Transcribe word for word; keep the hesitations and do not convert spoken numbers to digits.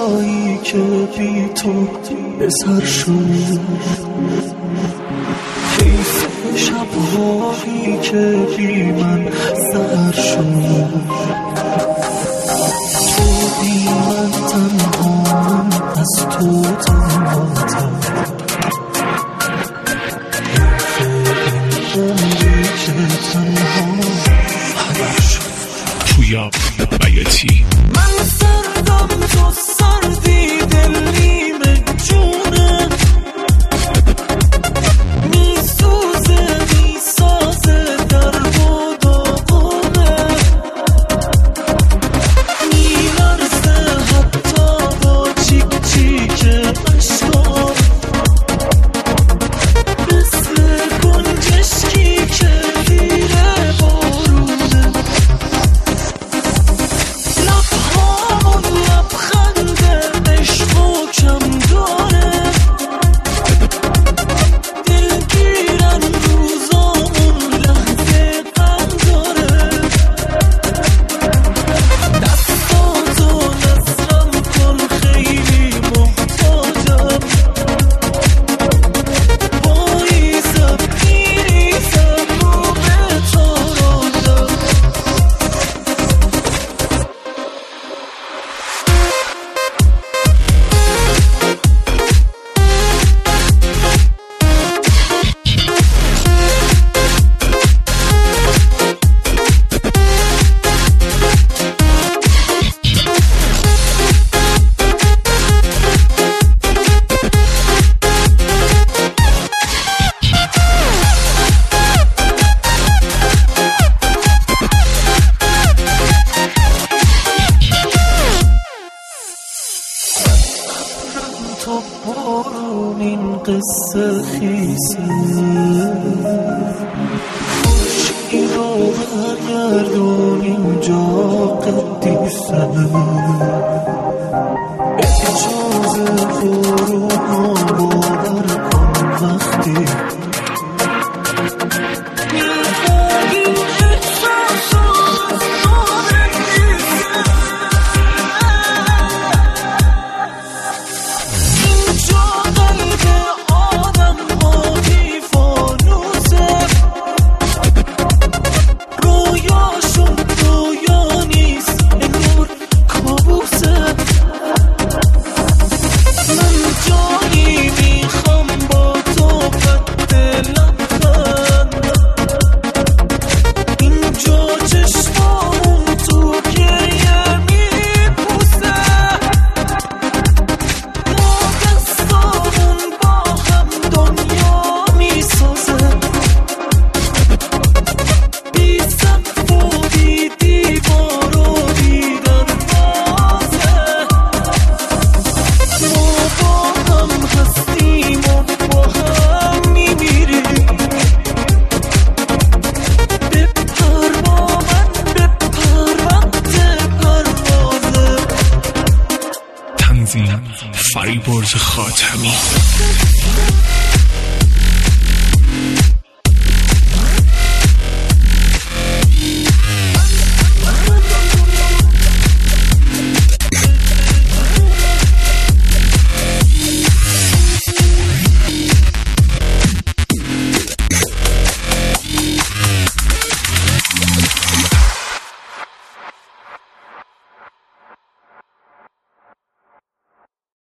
روزایی که بی تو به سر شد، حیف شبهایی که بی من سر شد. تو بی من تنها، من از تو تنهاتم. حیف این عمری که تنها هدر شد. پویا بیاتی من سردم تو سردی، دل نیمه جونه میسوزه میسازه در و داغونه، میلرزه حتی با چیک چیک اشکام، مثل گنجشکی که دیره بارونه. تو بارون این قصه خیسه، خوشی رو برگردون اینجا قدیسه، اجازه برو ها باور کن وقتی فریبرز خاتمی.